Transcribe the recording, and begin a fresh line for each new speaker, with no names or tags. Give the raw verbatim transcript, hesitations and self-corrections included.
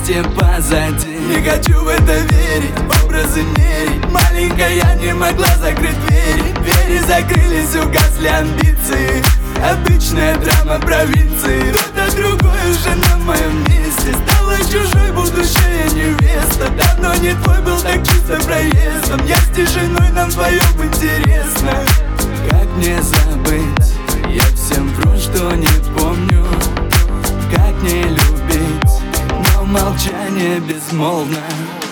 счастье позади. Не хочу в это верить, образы мерить. Маленькая не могла закрыть двери. Двери закрылись, угасли амбиции. Обычная драма провинции. Кто-то другой уже на моем месте. Стала чужой будущая невеста. Давно не твой был так чисто проездом. Я с тишиной, нам вдвоем интересно. Как мне забыть? Я всем вру, что не помню. Как не любить? Но молчание безмолвно.